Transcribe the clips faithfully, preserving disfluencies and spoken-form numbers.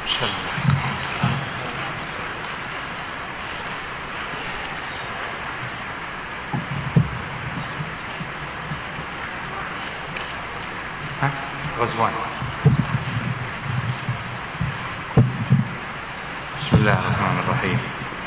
ها غزوان. بسم الله الرحمن الرحيم.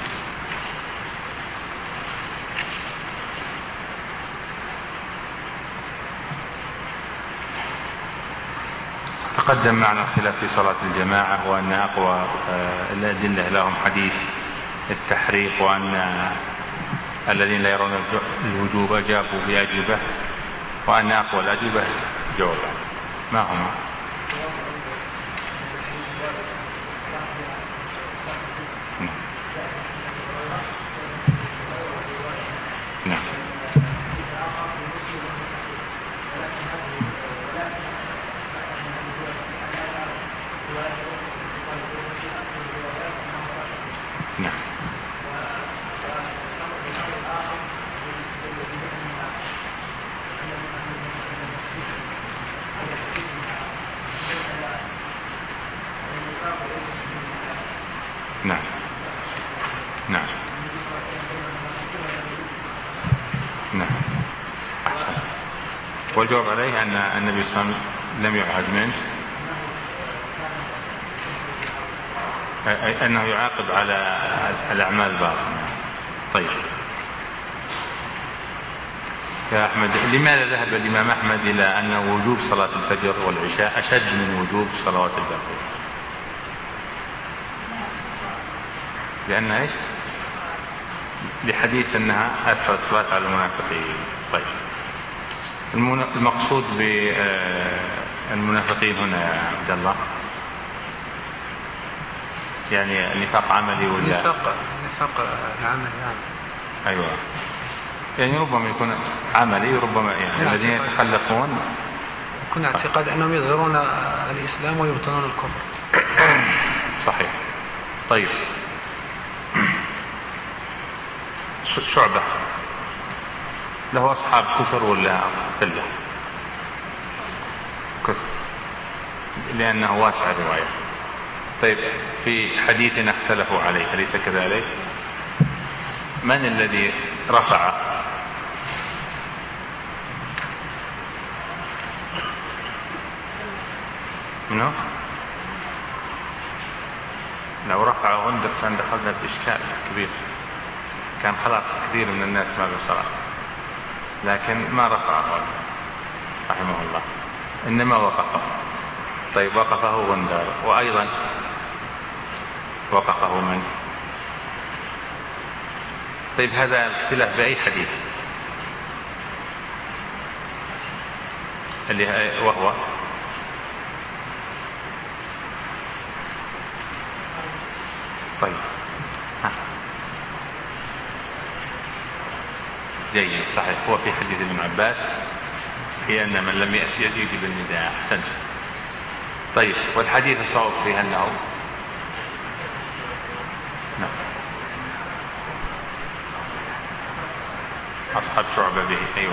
تقدم معنا الخلاف في صلاة الجماعة، وأن أقوى الأدلة لهم حديث التحريق، وأن الذين لا يرون الوجوب أجابوا بأجوبة، وأن أقوى الأجوبة جوابا. ما هما؟ نعم. نعم. نعم. نعم. نعم. أحسن. والجواب عليه أن النبي صلى الله عليه وسلم لم يعهد منه، أنه يعاقب على الأعمال الباطنة. طيب يا أحمد، لماذا ذهب الإمام أحمد إلى أن وجوب صلاة الفجر والعشاء أشد من وجوب صلوات الباقية؟ لأن إيش؟ لحديث أنها أثر الصلاة على المنافقين. طيب المقصود بالمنافقين هنا يا عبد الله يعني نفاق عملي ولا نفاق نفاق عملي؟ أيوة، يعني ربما يكون عملي، ربما يعني الذين يتخلفون يكون اعتقاد أنهم يظهرون الإسلام ويبطنون الكفر. صحيح. طيب شعبة له أصحاب كفر ولا قلة؟ كفر، لأنه واسع الرواية. طيب في حديثنا اختلفوا عليه، أليس كذلك؟ من الذي رفع؟ منه؟ لو رفع غندر كان دخلنا بإشكال كبير، كان خلاص كثير من الناس ما بصلاة، لكن ما رفعه رحمه الله، إنما وقفه. طيب وقفه غندر، وأيضا وقفه من؟ طيب هذا الاختلاف بأي حديث؟ اللي وهو طيب ها. جيد، صحيح، هو في حديث ابن عباس في أن من لم يأتي يجب النداء. أحسنت. طيب والحديث الصواب فيه أنه نعم أصحاب شعبة به. أيوة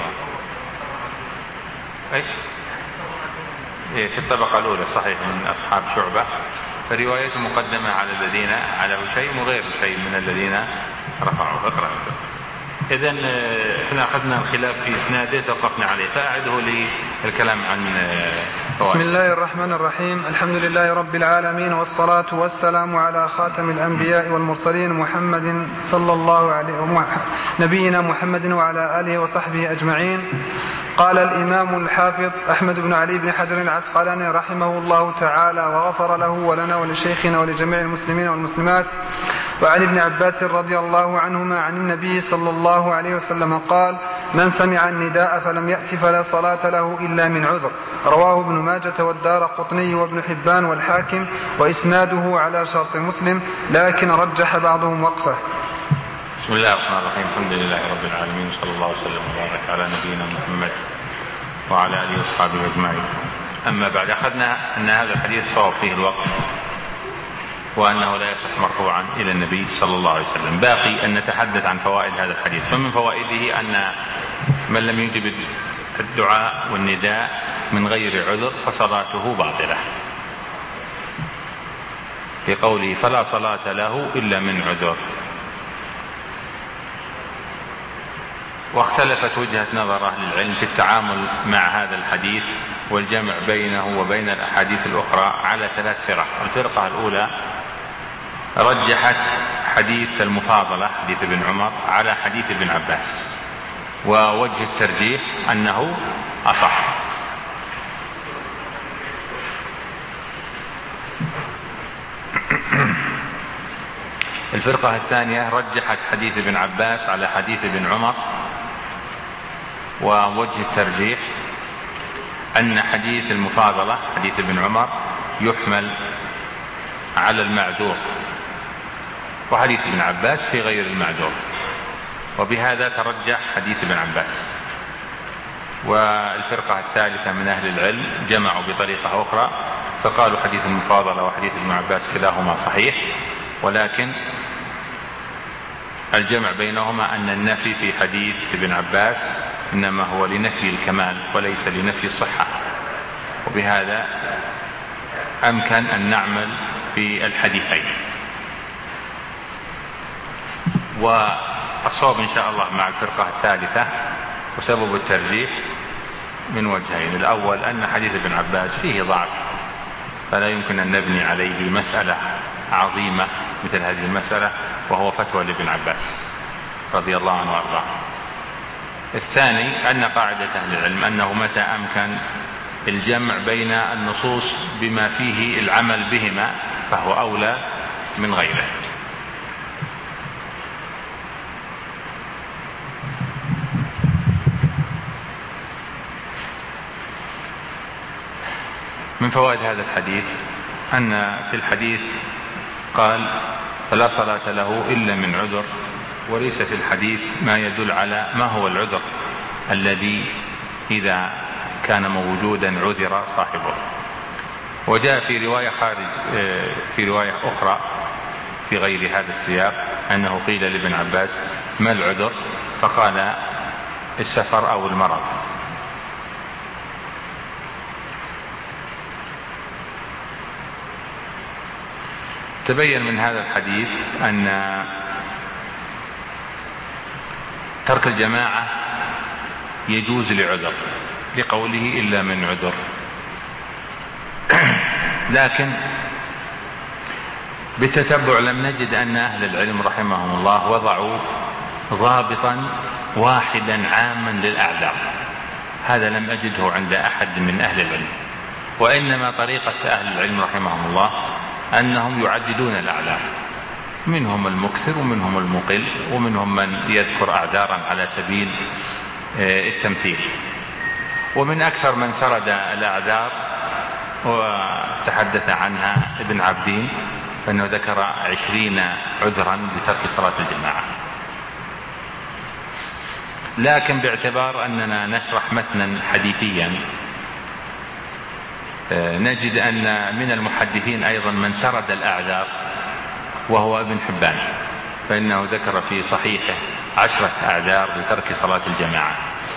إيش؟ إيه في الطبقة الأولى، صحيح، من أصحاب شعبة، فروايته مقدمة على الذين على شيء وغير شيء من الذين رفعوا. اقرأ. إذن احنا أخذنا الخلاف في إسناده توقفنا عليه، فأعده للكلام عن فوائد. بسم الله الرحمن الرحيم. الحمد لله رب العالمين، والصلاة والسلام على خاتم الأنبياء والمرسلين محمد صلى الله عليه وسلم، نبينا محمد وعلى آله وصحبه أجمعين. قال الإمام الحافظ أحمد بن علي بن حجر العسقلاني رحمه الله تعالى وغفر له ولنا ولشيخنا ولجميع المسلمين والمسلمات، وعن ابن عباس رضي الله عنهما عن النبي صلى الله عليه وسلم قال: من سمع النداء فلم يأت فلا صلاة له إلا من عذر. رواه ابن ماجة والدارقطني وابن حبان والحاكم، وإسناده على شرط مسلم، لكن رجح بعضهم وقفه. بسم الله الرحمن الرحيم. الحمد لله رب العالمين، صلى الله وسلم وبارك على نبينا محمد وعلى آله وصحبه أجمعين. أما بعد، أخذنا أن هذا الحديث صواب فيه الوقف، وأنه لا يصح مرفوعا إلى النبي صلى الله عليه وسلم. باقي أن نتحدث عن فوائد هذا الحديث. فمن فوائده أن من لم يجب الدعاء والنداء من غير عذر فصلاته باطلة. في قوله فلا صلاة له إلا من عذر. واختلفت وجهة نظر أهل العلم في التعامل مع هذا الحديث والجمع بينه وبين الأحاديث الأخرى على ثلاث فرق. الفرقة الأولى رجحت حديث المفاضلة حديث ابن عمر على حديث ابن عباس، ووجه الترجيح أنه أصح. الفرقة الثانية رجحت حديث ابن عباس على حديث ابن عمر، ووجه الترجيح أن حديث المفاضلة حديث ابن عمر يحمل على المعذور، وحديث ابن عباس في غير المعذور، وبهذا ترجح حديث ابن عباس. والفرقة الثالثة من أهل العلم جمعوا بطريقة أخرى فقالوا حديث المفاضلة وحديث ابن عباس كلاهما صحيح، ولكن الجمع بينهما أن النفي في حديث ابن عباس إنما هو لنفي الكمال وليس لنفي الصحة، وبهذا أمكن أن نعمل في الحديثين. والصواب إن شاء الله مع الفرقة الثالثة وسبب الترجيح من وجهين: الأول أن حديث ابن عباس فيه ضعف، فلا يمكن أن نبني عليه مسألة عظيمة مثل هذه المسألة، وهو فتوى لابن عباس رضي الله عنه وارضاه. الثاني أن قاعدة أهل العلم أنه متى أمكن الجمع بين النصوص بما فيه العمل بهما فهو أولى من غيره. من فوائد هذا الحديث أن في الحديث قال فلا صلاة له إلا من عذر، وليس في الحديث ما يدل على ما هو العذر الذي إذا كان موجودا عذر صاحبه. وجاء في رواية خارج في رواية أخرى في غير هذا السياق أنه قيل لابن عباس ما العذر؟ فقال السفر أو المرض. تبين من هذا الحديث أن ترك الجماعة يجوز لعذر لقوله إلا من عذر، لكن بالتتبع لم نجد أن أهل العلم رحمهم الله وضعوا ضابطا واحدا عاما للأعذار، هذا لم أجده عند أحد من أهل العلم. وإنما طريقة أهل العلم رحمهم الله أنهم يعددون الأعذار، منهم المكثر ومنهم المقل، ومنهم من يذكر أعذارا على سبيل التمثيل. ومن أكثر من سرد الأعذار وتحدث عنها ابن عبدين، فإنه ذكر عشرين عذرا بترك صلاة الجماعة. لكن باعتبار أننا نشرح متنا حديثيا نجد أن من المحدثين أيضا من سرد الأعذار وهو ابن حبان، فإنه ذكر في صحيحه عشرة أعذار بترك صلاة الجماعة.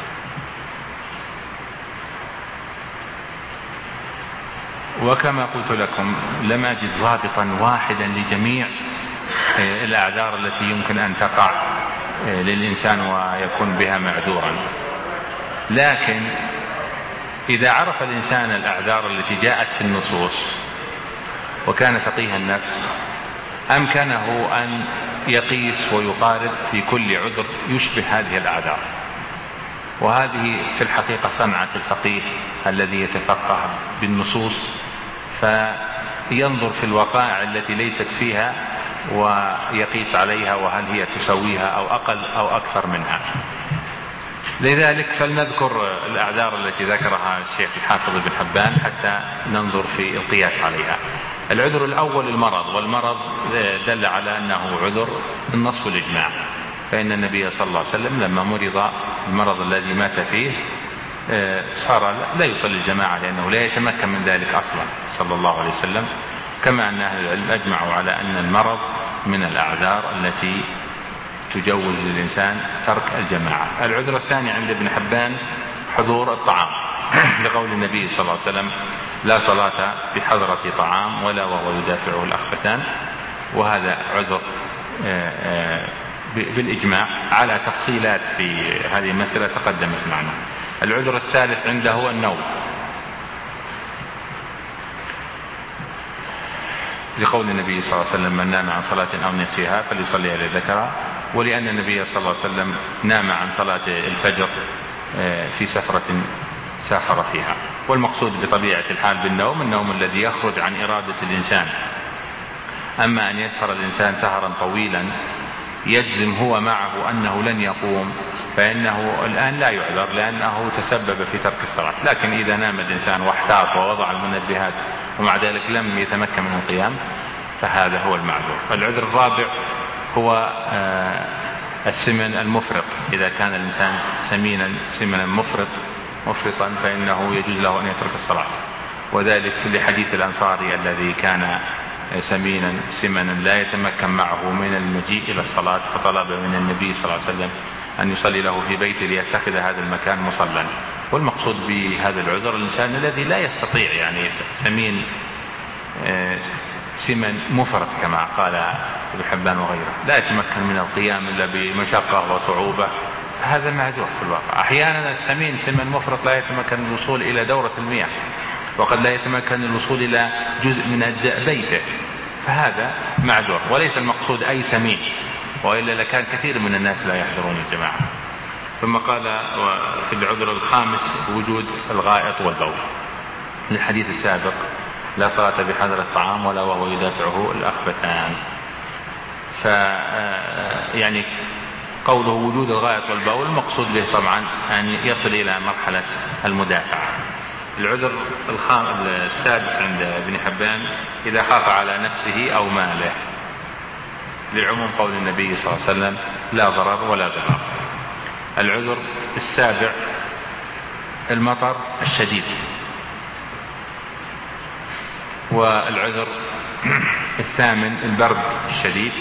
وكما قلت لكم لم أجد ضابطا واحدا لجميع الأعذار التي يمكن أن تقع للإنسان ويكون بها معذورا. لكن إذا عرف الإنسان الأعذار التي جاءت في النصوص وكان فقيه النفس أمكنه أن يقيس ويقارب في كل عذر يشبه هذه الأعذار. وهذه في الحقيقة صنعة الفقيه الذي يتفقه بالنصوص، فينظر في الوقائع التي ليست فيها ويقيس عليها وهل هي تسويها أو أقل أو أكثر منها. لذلك فلنذكر الأعذار التي ذكرها الشيخ الحافظ بن حبان حتى ننظر في القياس عليها. العذر الأول المرض، والمرض دل على أنه عذر النص والإجماع، فإن النبي صلى الله عليه وسلم لما مرض المرض الذي مات فيه صار لا يصلي الجماعة لأنه لا يتمكن من ذلك أصلا صلى الله عليه وسلم، كما أن أهل العلم أجمعوا على أن المرض من الأعذار التي تجوز للإنسان ترك الجماعة. العذر الثاني عند ابن حبان حضور الطعام لقول النبي صلى الله عليه وسلم لا صلاة بحضرة طعام ولا وهو يدافعه الأخبثان، وهذا عذر بالإجماع على تفصيلات في هذه المسألة تقدمت معنا. العذر الثالث عنده النوم، لقول النبي صلى الله عليه وسلم: من نام عن صلاة أو نسيها فليصلي إذا ذكرها، ولأن النبي صلى الله عليه وسلم نام عن صلاة الفجر في سفرة سافر فيها. والمقصود بطبيعة الحال بالنوم النوم الذي يخرج عن إرادة الإنسان. أما أن يسهر الإنسان سهرا طويلا يجزم هو معه أنه لن يقوم، فإنه الآن لا يعذر لأنه تسبب في ترك الصلاة. لكن إذا نام الإنسان واحتاط ووضع المنبهات ومع ذلك لم يتمكن من القيام فهذا هو المعذور. العذر الرابع هو السمن المفرط. إذا كان الإنسان سمينا سمنا مفرط مفرطا فإنه يجوز له أن يترك الصلاة، وذلك لحديث الأنصاري الذي كان سمينا سمنا لا يتمكن معه من المجيء إلى الصلاة، فطلب من النبي صلى الله عليه وسلم أن يصلي له في بيته ليتخذ هذا المكان مصلى. والمقصود بهذا العذر الإنسان الذي لا يستطيع، يعني سمين سمن مفرط كما قال ابن حبان وغيره، لا يتمكن من القيام إلا بمشقة وصعوبة، هذا معذور في الواقع. أحيانا السمين سمن مفرط لا يتمكن الوصول إلى دورة المياه، وقد لا يتمكن الوصول إلى جزء من أجزاء بيته، فهذا معذور. وليس المقصود أي سمين، وإلا لكان كثير من الناس لا يحضرون الجماعة. ثم قال في العذر الخامس وجود الغائط والبول، للحديث السابق: لا صلاة بحضر الطعام ولا وهو يدافعه الأخبثان. ف يعني قوله وجود الغائط والبول المقصود به طبعا أن يصل إلى مرحلة المدافعة. العذر السادس عند ابن حبان: إذا خاف على نفسه أو ماله، لعموم قول النبي صلى الله عليه وسلم: لا ضرر ولا ضرار. العذر السابع: المطر الشديد. والعذر الثامن: البرد الشديد.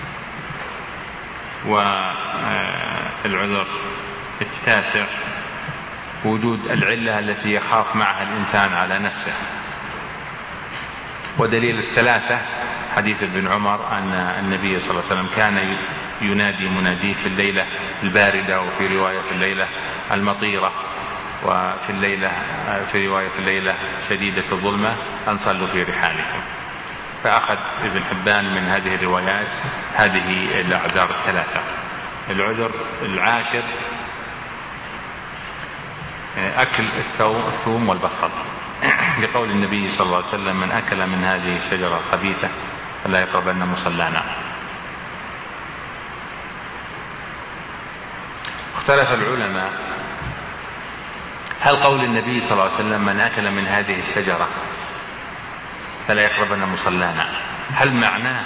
والعذر التاسع: وجود العلة التي يخاف معها الإنسان على نفسه. ودليل الثلاثة حديث ابن عمر أن النبي صلى الله عليه وسلم كان ينادي مناديه في الليلة الباردة، وفي رواية في الليلة المطيرة، وفي الليلة في رواية في الليلة شديدة الظلمة: أن صلوا في رحالكم. فأخذ ابن حبان من هذه الروايات هذه الأعذار الثلاثة. العذر العاشر: أكل الثوم والبصل، لقول النبي صلى الله عليه وسلم: من أكل من هذه الشجرة الخبيثة فلا يقربن مصلانا. اختلف العلماء هل قول النبي صلى الله عليه وسلم: من أكل من هذه الشجرة فلا يقربن مصلانا، هل معناه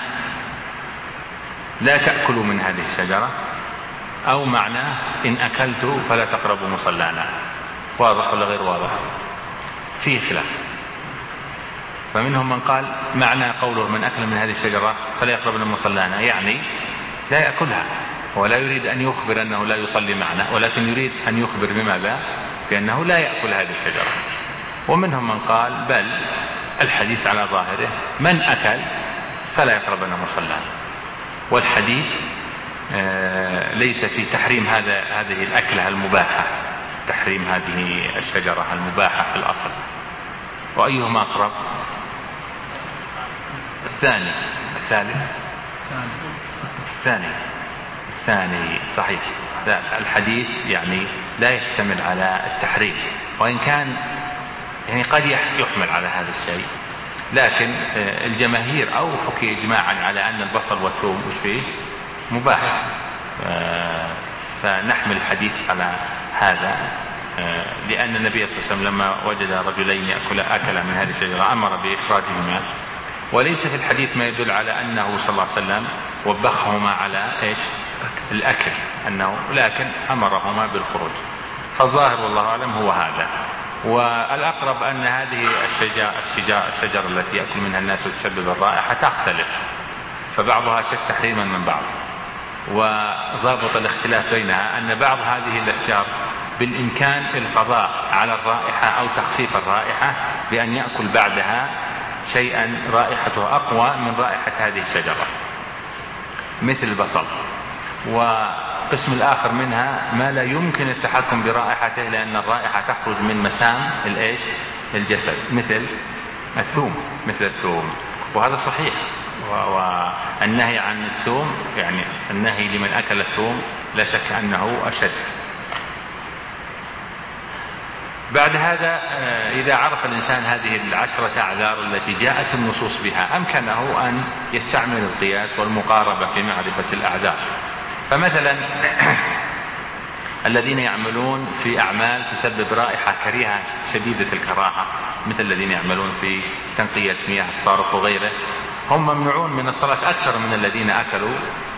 لا تأكلوا من هذه الشجرة، أو معناه إن أكلتوا فلا تقربوا مصلانا؟ واضح ولا غير واضح؟ فيه خلاف. فمنهم من قال معنى قوله: من أكل من هذه الشجرة فلا يقربن مصلانا، يعني لا يأكلها، ولا يريد أن يخبر أنه لا يصلي معنا، ولكن يريد أن يخبر بماذا؟ بأنه لا يأكل هذه الشجرة. ومنهم من قال بل الحديث على ظاهره: من أكل فلا يقربن مصلانا. والحديث ليس في تحريم هذا هذه الأكلة المباحة، تحريم هذه الشجرة المباحة في الأصل. وأيهما أقرب؟ الثاني. الثالث الثاني الثاني صحيح. الحديث يعني لا يشتمل على التحريم، وإن كان يعني قد يحمل على هذا الشيء، لكن الجماهير أو حكي إجماعا على أن البصل والثوم وش فيه مباح، فنحمل الحديث على هذا، لأن النبي صلى الله عليه وسلم لما وجد رجلين يأكل أكل من هذه الشجرة أمر بإخراجهما. وليس في الحديث ما يدل على أنه صلى الله عليه وسلم وبخهما على إيش الأكل، أنه لكن أمرهما بالخروج. فالظاهر والله أعلم هو هذا. والأقرب أن هذه الشجرة, الشجرة, الشجرة التي يأكل منها الناس وتسبب الرائحة تختلف، فبعضها شك تحريما من بعض. وضابط الاختلاف بينها أن بعض هذه الأشجار بالإمكان القضاء على الرائحة أو تخفيف الرائحة بأن يأكل بعدها شيئا رائحته أقوى من رائحة هذه الشجرة مثل البصل. وقسم الآخر منها ما لا يمكن التحكم برائحته لأن الرائحة تخرج من مسام الإيش الجسد مثل الثوم مثل الثوم وهذا صحيح. والنهي عن الثوم يعني النهي لمن أكل الثوم لا شك أنه أشد. بعد هذا إذا عرف الإنسان هذه العشرة أعذار التي جاءت النصوص بها أمكنه أن يستعمل القياس والمقاربة في معرفة الأعذار. فمثلا الذين يعملون في أعمال تسبب رائحة كريهة شديدة الكراهة مثل الذين يعملون في تنقية مياه الصارف وغيره هم ممنوعون من الصلاة أكثر من الذين أكلوا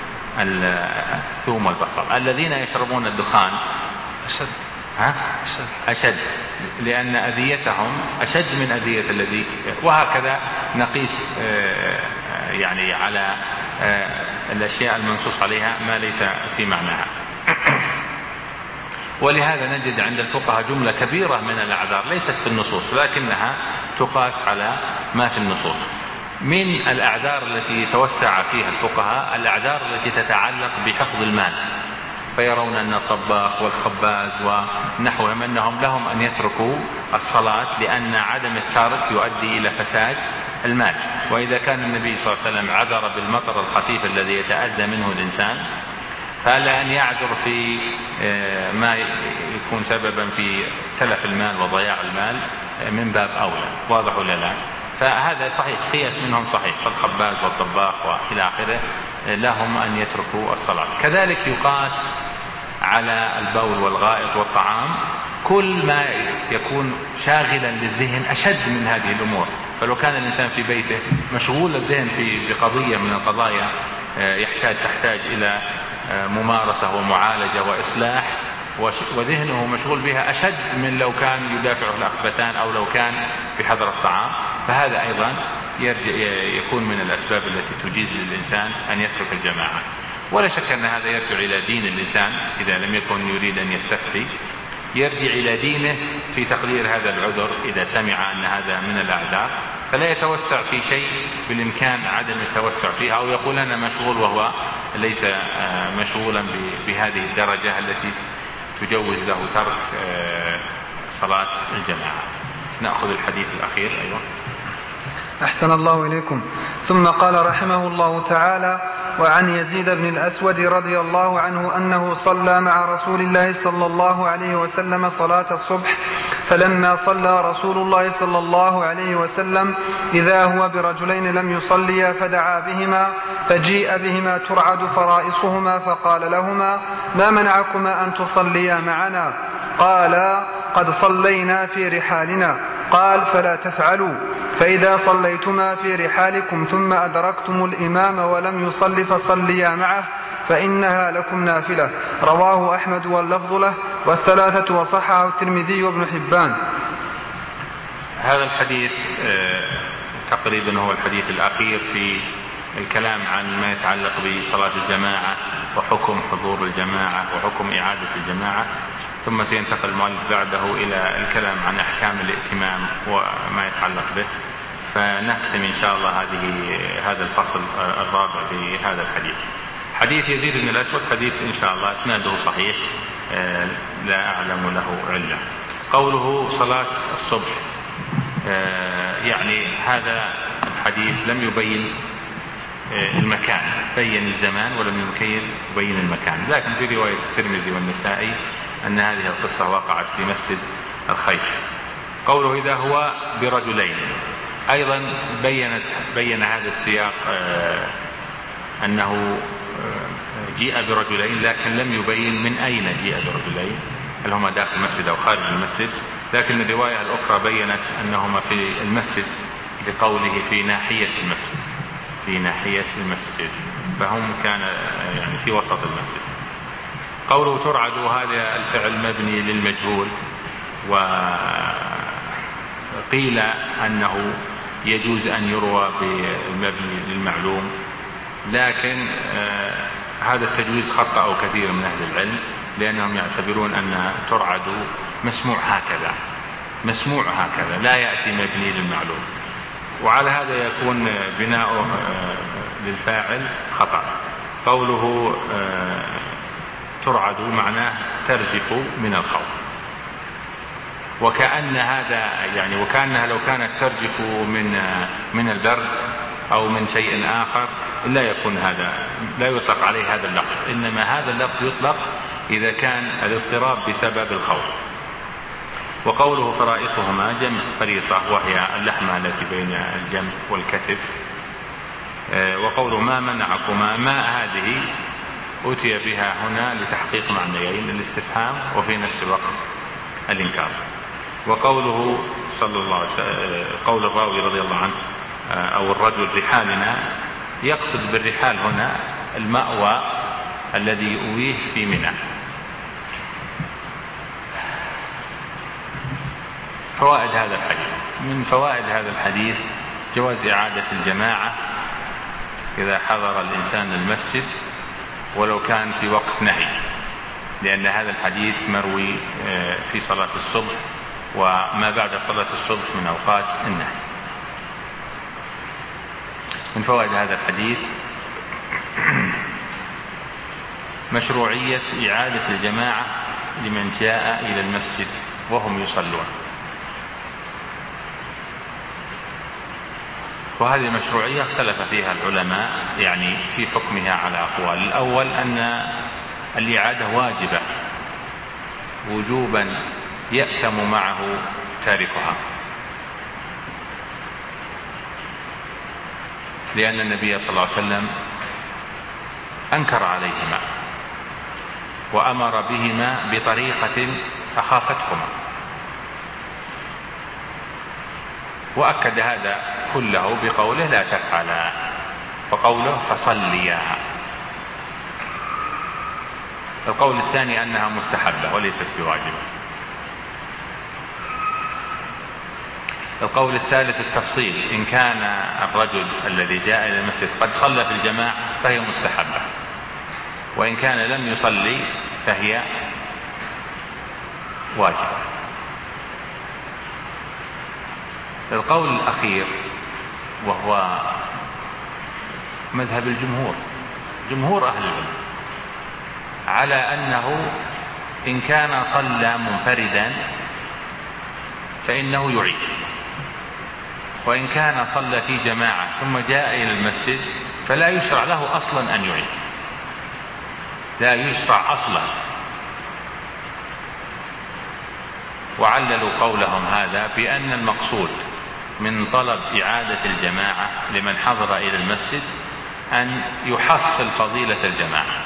الثوم والبصل. الذين يشربون الدخان أشد ها؟ أشد لأن أذيتهم أشد من أذية الذي وهكذا نقيس يعني على الأشياء المنصوص عليها ما ليس في معناها. ولهذا نجد عند الفقهاء جملة كبيرة من الأعذار ليست في النصوص لكنها تقاس على ما في النصوص. من الأعذار التي توسع فيها الفقهاء الأعذار التي تتعلق بحفظ المال فيرون أن الطباخ والخباز ونحوهم أنهم لهم أن يتركوا الصلاة لأن عدم الترك يؤدي إلى فساد المال. وإذا كان النبي صلى الله عليه وسلم عذر بالمطر الخفيف الذي يتأذى منه الإنسان فلا أن يعذر في ما يكون سببا في تلف المال وضياع المال من باب أولى. واضح ولا لا؟ فهذا صحيح قياس منهم صحيح فالخباز والطباخ وإلى آخره لهم أن يتركوا الصلاة. كذلك يقاس على البول والغائط والطعام كل ما يكون شاغلا للذهن أشد من هذه الأمور. فلو كان الإنسان في بيته مشغول الذهن في بقضية من القضايا يحتاج تحتاج إلى ممارسة ومعالجة وإصلاح وذهنه مشغول بها أشد من لو كان يدافعه الأخبثان أو لو كان بحضر الطعام فهذا أيضا يرجع يكون من الأسباب التي تجيز للإنسان أن يترك الجماعة. ولا شك أن هذا يرجع إلى دين الإنسان إذا لم يكن يريد أن يستفتي يرجع إلى دينه في تقدير هذا العذر إذا سمع أن هذا من الأعذار فلا يتوسع في شيء بالإمكان عدم التوسع فيه أو يقول أنا مشغول وهو ليس مشغولا بهذه الدرجة التي تجوز له ترك صلاة الجماعة. نأخذ الحديث الأخير. أيوة. أحسن الله إليكم. ثم قال رحمه الله تعالى وعن يزيد بن الأسود رضي الله عنه أنه صلى مع رسول الله صلى الله عليه وسلم صلاة الصبح فلما صلى رسول الله صلى الله عليه وسلم إذا هو برجلين لم يصليا فدعا بهما فجيء بهما ترعد فرائصهما فقال لهما ما منعكما أن تصليا معنا؟ قالا قد صلينا في رحالنا. قال فلا تفعلوا فإذا صليتما في رحالكم ثم أدركتم الإمام ولم يصل فصليا معه فإنها لكم نافلة. رواه أحمد واللفظ له والثلاثة وصححه الترمذي وابن حبان. هذا الحديث تقريبا هو الحديث الأخير في الكلام عن ما يتعلق بصلاة الجماعة وحكم حضور الجماعة وحكم إعادة الجماعة ثم سينتقل المؤلف بعده إلى الكلام عن أحكام الائتمام وما يتعلق به. فنختم إن شاء الله هذه هذا الفصل الرابع بهذا الحديث. حديث يزيد بن الأسود حديث إن شاء الله إسناده صحيح لا أعلم له علة. قوله صلاة الصبح يعني هذا الحديث لم يبين المكان بين الزمان ولم يبين المكان لكن في رواية الترمذي والنسائي أن هذه القصة وقعت في مسجد الخيف. قوله إذا هو برجلين أيضا بينت بين هذا السياق أنه جيء برجلين لكن لم يبين من أين جيء برجلين هل هما داخل المسجد أو خارج المسجد. لكن الرواية الأخرى بينت أنهما في المسجد بقوله في ناحية المسجد في ناحية المسجد فهم كان يعني في وسط المسجد. قوله ترعد هذا الفعل مبني للمجهول وقيل أنه يجوز أن يروى بالمبني للمعلوم لكن آه هذا التجويز خطأ كثير من أهل العلم لأنهم يعتبرون أن ترعد مسموع هكذا، مسموع هكذا، لا يأتي مبني للمعلوم، وعلى هذا يكون بناؤه للفاعل خطأ. قوله ترعد معناه ترجف من الخوف، وكأن هذا يعني وكأنها لو كانت ترجف من من البرد أو من شيء آخر لا يكون هذا، لا يطلق عليه هذا اللفظ، إنما هذا اللفظ يطلق إذا كان الاضطراب بسبب الخوف. وقوله فرائصهما جمع فريصة وهي اللحمة التي بين الجنب والكتف. وقوله ما منعكما، ما هذه أتي بها هنا لتحقيق معنيين، الاستفهام وفي نفس الوقت الإنكار. وقوله صلى الله عليه وسلم، قول الراوي رضي الله عنه أو الرجل رحالنا، يقصد بالرحال هنا المأوى الذي يؤويه في منى. فوائد هذا الحديث: من فوائد هذا الحديث جواز إعادة الجماعة إذا حضر الإنسان المسجد ولو كان في وقت نهي، لأن هذا الحديث مروي في صلاة الصبح وما بعد صلاة الصبح من أوقات النهي. من فوائد هذا الحديث مشروعية إعادة الجماعة لمن جاء إلى المسجد وهم يصلون، وهذه المشروعية اختلف فيها العلماء يعني في حكمها على أقوال. الأول أن الإعادة واجبة وجوبا يأثم معه تاركها، لأن النبي صلى الله عليه وسلم أنكر عليهما وأمر بهما بطريقة أخافتهما، وأكد هذا كله بقوله لا تفعلا، وقوله فصليا. القول الثاني أنها مستحبة وليست بواجبة. القول الثالث التفصيل: إن كان الرجل الذي جاء إلى المسجد قد صلى في الجماعة فهي مستحبة، وإن كان لم يصلي فهي واجبة. القول الأخير وهو مذهب الجمهور، جمهور أهل العلم، على أنه إن كان صلى منفردا فإنه يعيد، وإن كان صلى في جماعة ثم جاء إلى المسجد فلا يشرع له أصلا أن يعيد، لا يشرع أصلا. وعللوا قولهم هذا بأن المقصود من طلب إعادة الجماعة لمن حضر إلى المسجد أن يحصل فضيلة الجماعة،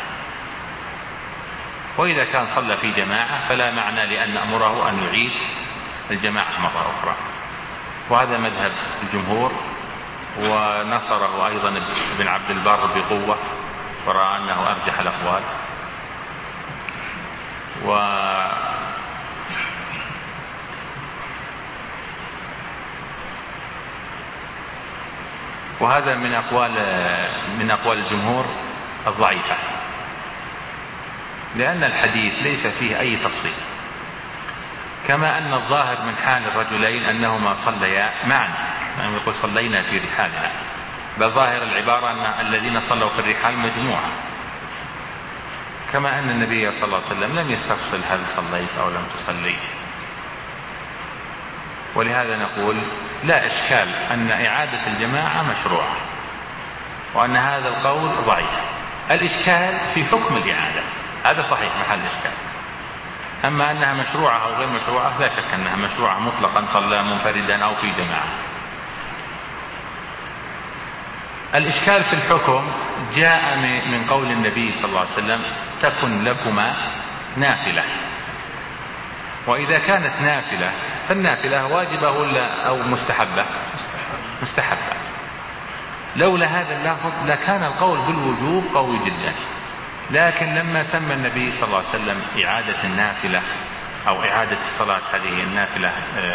وإذا كان صلى في جماعة فلا معنى لأن نأمره أن يعيد الجماعة مرة أخرى. وهذا مذهب الجمهور، ونصره أيضا ابن عبد البر بقوة، ورأى أنه أرجح الأقوال. و وهذا من أقوال من أقوال الجمهور الضعيفة، لأن الحديث ليس فيه أي تفصيل، كما أن الظاهر من حال الرجلين أنهما صليا معا، يعني يقول صلينا في رحالنا، بل ظاهر العبارة أن الذين صلوا في الرحال مجموعة، كما أن النبي صلى الله عليه وسلم لم يستفصل هل صليت أو لم تصلي. ولهذا نقول لا إشكال أن إعادة الجماعة مشروعة، وأن هذا القول ضعيف. الإشكال في حكم الإعادة، هذا صحيح محل إشكال. أما أنها مشروعة أو غير مشروعة لا شك أنها مشروعة مطلقا، صلى منفردا أو في جماعة. الإشكال في الحكم جاء من قول النبي صلى الله عليه وسلم تكن لكما نافلة، وإذا كانت نافلة فالنافلة واجبة ولا أو مستحبة؟ مستحبة. لولا هذا اللفظ لكان القول بالوجوب قوي جدا، لكن لما سمى النبي صلى الله عليه وسلم إعادة النافلة أو إعادة الصلاة هذه النافلة،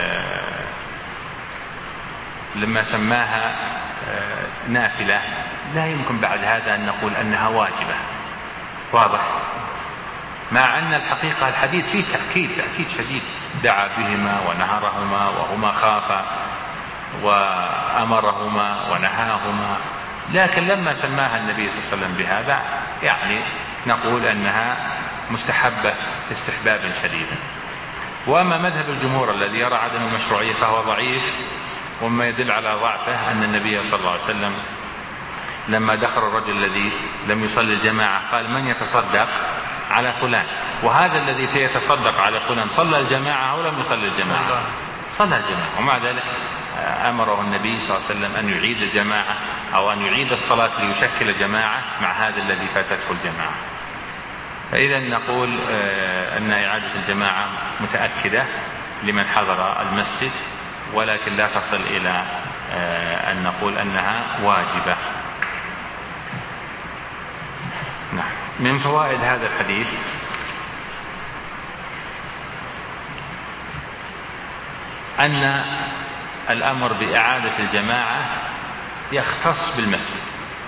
لما سماها نافلة لا يمكن بعد هذا أن نقول أنها واجبة. واضح؟ مع أن الحقيقة الحديث فيه تأكيد تأكيد شديد دعا بهما ونهرهما وهما خافا وأمرهما ونهاهما، لكن لما سماها النبي صلى الله عليه وسلم بهذا يعني نقول أنها مستحبة استحبابا شديدا. وأما مذهب الجمهور الذي يرى عدم المشروعية فهو ضعيف، وما يدل على ضعفه أن النبي صلى الله عليه وسلم لما دخل الرجل الذي لم يصلي الجماعة قال من يتصدق على فلان، وهذا الذي سيتصدق على فلان صلى الجماعة أو لم يصلي الجماعة؟ صلى الجماعة، ومع ذلك أمره النبي صلى الله عليه وسلم أن يعيد الجماعة أو أن يعيد الصلاة ليشكل جماعة مع هذا الذي فاتته الجماعة. فإذا نقول أن إعادة الجماعة متأكدة لمن حضر المسجد، ولكن لا تصل إلى أن نقول أنها واجبة. نعم. من فوائد هذا الحديث أن الأمر بإعادة الجماعة يختص بالمسجد،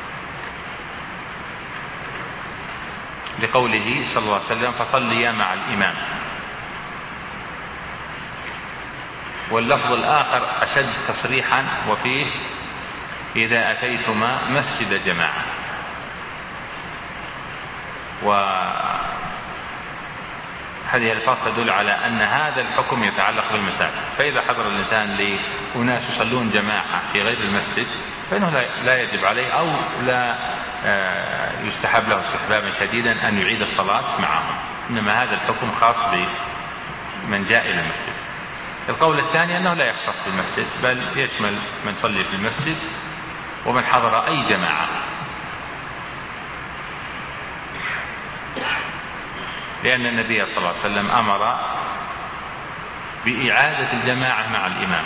لقوله صلى الله عليه وسلم فصليا مع الإمام. واللفظ الآخر أشد تصريحا وفيه إذا أتيتما مسجد جماعة. وهذه الفاظ تدل على أن هذا الحكم يتعلق بالمساجد، فإذا حضر الإنسان لأناس يصلون جماعة في غير المسجد فإنه لا يجب عليه أو لا يستحب له استحبابا شديدا أن يعيد الصلاة معهم، إنما هذا الحكم خاص بمن جاء إلى المسجد. القول الثاني أنه لا يختص بالمسجد بل يشمل من صلي في المسجد ومن حضر أي جماعة، لأن النبي صلى الله عليه وسلم أمر بإعادة الجماعة مع الإمام،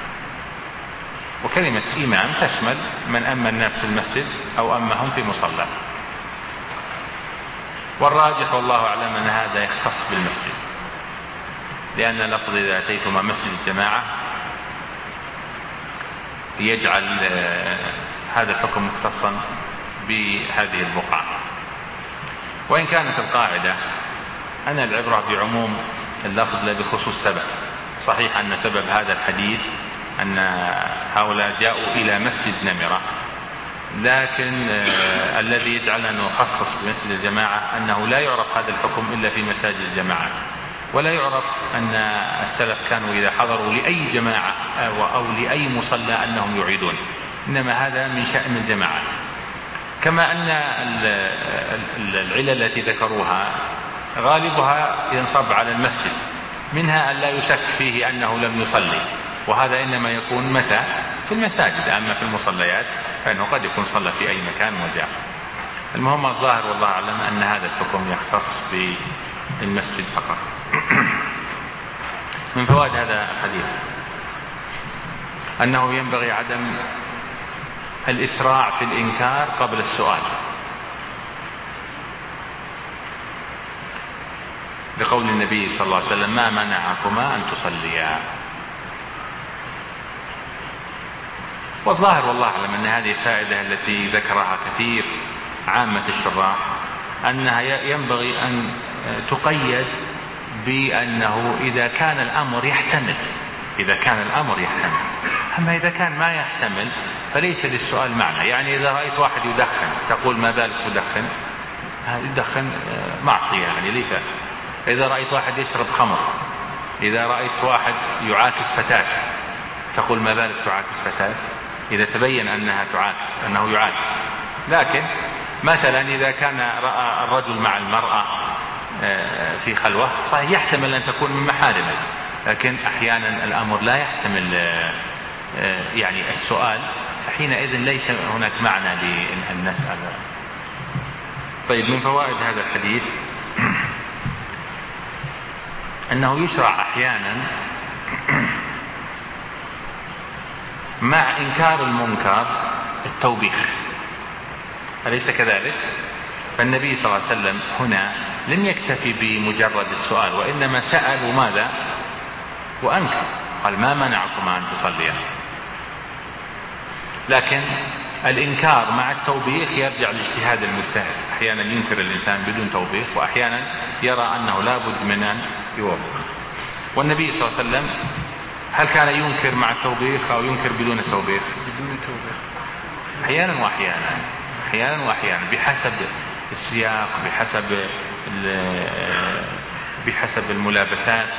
وكلمة إمام تشمل من أما الناس في المسجد أو أمهم في مصلى. والراجح والله أعلم أن هذا يختص بالمسجد، لأن لفظ إذا أتيتما مسجد الجماعة يجعل هذا الحكم مختصا بهذه البقعة. وإن كانت القاعدة أن العبرة بعموم اللفظ لا بخصوص سبب، صحيح أن سبب هذا الحديث أن هؤلاء جاءوا إلى مسجد نمرة، لكن آه الذي يجعل أنه يخصص بمسجد الجماعة أنه لا يعرف هذا الحكم إلا في مساجد الجماعات، ولا يعرف أن السلف كانوا إذا حضروا لأي جماعة أو لأي مصلى أنهم يعيدون، إنما هذا من شأن الجماعات. كما أن العلل التي ذكروها غالبها ينصب على المسجد، منها أن لا يشك فيه أنه لم يصلي، وهذا إنما يكون متى في المساجد، أما في المصليات فإنه قد يكون صلى في أي مكان وجاء. المهم الظاهر والله أعلم أن هذا الحكم يختص بالمسجد فقط. من فوائد هذا الحديث أنه ينبغي عدم الإسراع في الإنكار قبل السؤال، لقول النبي صلى الله عليه وسلم ما منعكما أن تصليا. والظاهر والله أعلم أن هذه الفائدة التي ذكرها كثير عامة الشراح أنها ينبغي أن تقيد بأنه إذا كان الأمر يحتمل، إذا كان الأمر يحتمل. أما إذا كان ما يحتمل فليس للسؤال معنى. يعني إذا رأيت واحد يدخن تقول ما بالك تدخن؟ يدخن معصية يعني ليس. إذا رأيت واحد يشرب خمر، إذا رأيت واحد يعاكس فتاة تقول ما بالك تعاكس فتاة؟ إذا تبين أنها تعاكس أنه يعاكس. لكن مثلا إذا كان رأى الرجل مع المرأة في خلوة صحيح يحتمل أن تكون من محارمه، لكن أحيانا الأمر لا يحتمل يعني السؤال، فحينئذ ليس هناك معنى لأن نسأل. طيب من فوائد هذا الحديث أنه يشرع أحيانا مع إنكار المنكر التوبيخ، أليس كذلك؟ فالنبي صلى الله عليه وسلم هنا لم يكتفي بمجرد السؤال، وإنما سأل وماذا؟ وأنكر، قال ما منعكم أن تصليا. لكن الإنكار مع التوبيخ يرجع لاجتهاد المجتهد، أحيانا ينكر الإنسان بدون توبيخ، وأحيانا يرى أنه لا بد من أن يوبخ. والنبي صلى الله عليه وسلم هل كان ينكر مع التوبيخ أو ينكر بدون التوبيخ؟ بدون التوبيخ أحيانا وأحيانا أحيانا وأحيانا بحسب السياق، بحسب بحسب الملابسات.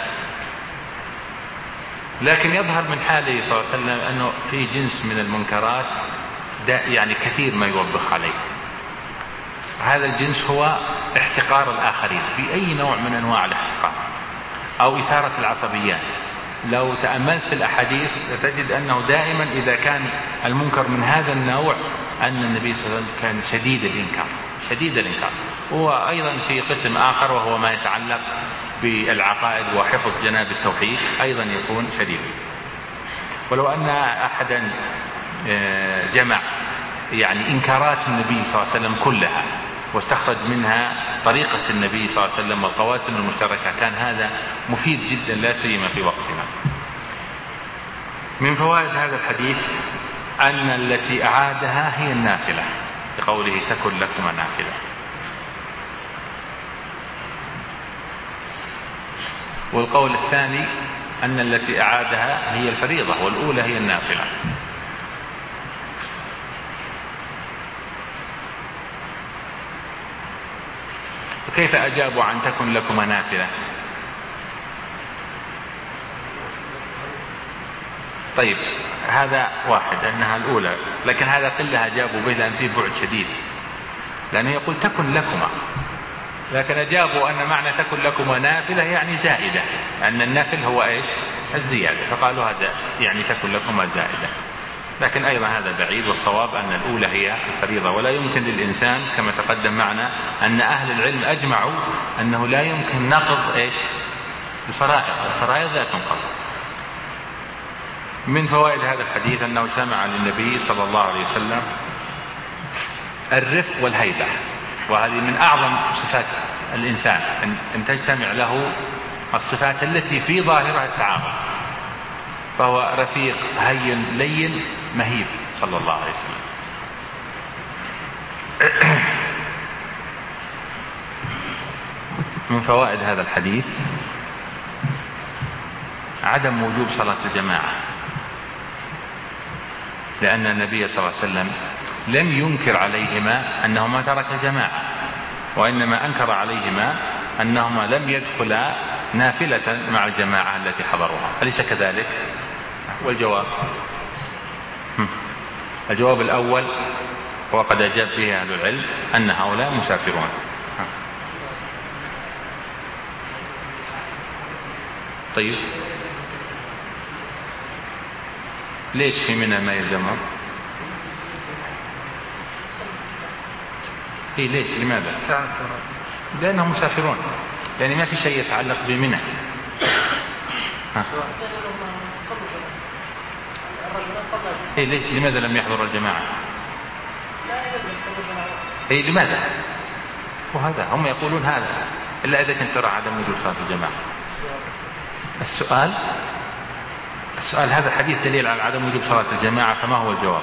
لكن يظهر من حاله صلى الله عليه وسلم أنه في جنس من المنكرات يعني كثير ما يوبخ عليه. هذا الجنس هو احتقار الآخرين بأي نوع من أنواع الاحتقار أو إثارة العصبيات. لو تأملت في الأحاديث تجد أنه دائما إذا كان المنكر من هذا النوع أن النبي صلى الله عليه وسلم كان شديد الإنكار شديد الإنكار. وأيضا في قسم آخر وهو ما يتعلق بالعقائد وحفظ جناب التوحيد أيضا يكون شديد. ولو أن أحدا جمع يعني إنكارات النبي صلى الله عليه وسلم كلها واستخرج منها طريقة النبي صلى الله عليه وسلم والقواسم المشتركة كان هذا مفيد جدا لا سيما في وقتنا. من فوائد هذا الحديث أن التي أعادها هي النافلة بقوله تكن لكم نافلة. والقول الثاني أن التي أعادها هي الفريضة والأولى هي النافلة. كيف أجابوا عن تكن لكم نافلة؟ طيب هذا واحد أنها الأولى، لكن هذا قلها أجابوا به لأن فيه بعد شديد، لأنه يقول تكن لكم، لكن أجابوا أن معنى تكن لكم نافلة يعني زائدة، أن النافل هو إيش؟ الزيادة، فقالوا هذا يعني تكن لكم زائدة. لكن أيضا هذا بعيد، والصواب أن الأولى هي الفريضة. ولا يمكن للإنسان كما تقدم معنا أن أهل العلم أجمعوا أنه لا يمكن نقض إيش؟ الفرائض، الفرائض لا تنقض. من فوائد هذا الحديث أنه سمع للنبي صلى الله عليه وسلم الرفق والهيبة، وهذه من أعظم صفات الإنسان أن تجتمع له الصفات التي في ظاهرها التعامل، فهو رفيق هين لين مهيب صلى الله عليه وسلم. من فوائد هذا الحديث عدم وجوب صلاة الجماعة، لأن النبي صلى الله عليه وسلم لم ينكر عليهما أنهما ترك الجماعة، وإنما أنكر عليهما أنهما لم يدخلا نافلة مع الجماعة التي حضروها، أليس كذلك؟ والجواب الجواب الأول وقد أجاب به أهل العلم أن هؤلاء مسافرون. طيب ليش في منى ما يلزمهم؟ إيه ليش؟ لماذا؟ لأنهم مسافرون، يعني ما في شيء يتعلق بمنى. إيه ليش؟ لماذا لم يحضر الجماعة؟ إيه لماذا؟ وهذا هم يقولون هذا إلا إذا كنت ترى عدم وجود صلاة الجماعة. السؤال السؤال هذا حديث دليل على عدم وجود صلاة الجماعة، فما هو الجواب؟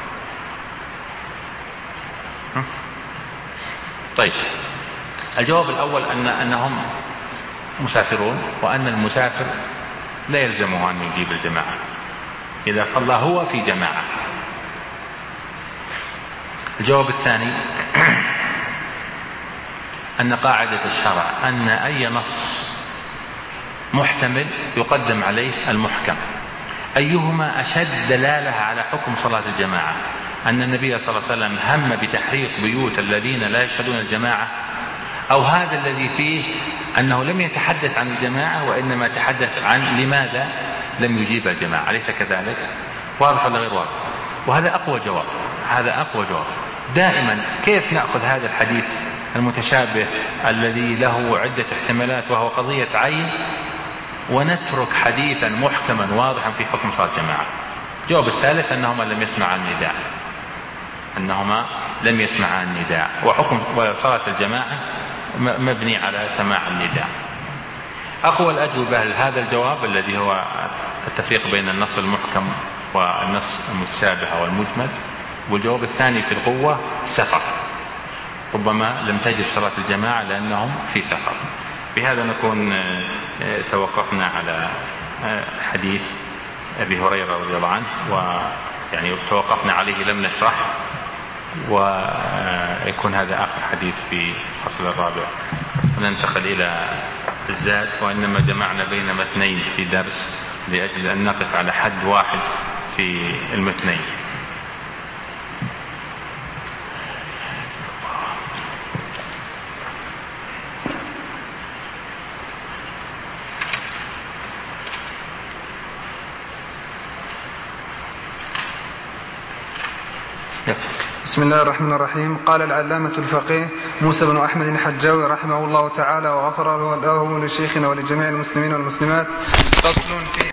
طيب الجواب الأول أن أنهم مسافرون، وأن المسافر لا يلزمه أن يجيب الجماعة إذا صلى هو في جماعة. الجواب الثاني أن قاعدة الشرع أن أي نص محتمل يقدم عليه المحكم. أيهما أشد دلالة على حكم صلاة الجماعة؟ أن النبي صلى الله عليه وسلم هم بتحريق بيوت الذين لا يشهدون الجماعة، أو هذا الذي فيه أنه لم يتحدث عن الجماعة وإنما تحدث عن لماذا لم يجيب الجماعة، أليس كذلك؟ واضح ولا غير واضح؟ وهذا أقوى جواب، هذا أقوى جواب. دائما كيف نأخذ هذا الحديث المتشابه الذي له عدة احتمالات وهو قضية عين ونترك حديثا محكما واضحا في حكم صلاة الجماعة؟ الجواب الثالث أنهما لم يسمعا النداء، أنهما لم يسمعا النداء، وحكم صلاة الجماعة مبني على سماع النداء. أقوى الأجوبة لهذا الجواب الذي هو التفريق بين النص المحكم والنص المتشابه أو المجمل، والجواب الثاني في القوة: السفر. ربما لم تجب صلاة الجماعة لأنهم في سفر. بهذا نكون توقفنا على حديث أبي هريرة رضي الله عنه، ويعني توقفنا عليه لم نشرح، ويكون هذا آخر حديث في الفصل الرابع. وننتقل إلى الزاد، وإنما جمعنا بين متنين في درس لأجل أن نقف على حد واحد في المتنين. بسم الله الرحمن الرحيم. قال العلامة الفقيه موسى بن أحمد الحجاوي رحمه الله تعالى وغفر له لشيخنا ولجميع المسلمين والمسلمات: فصل: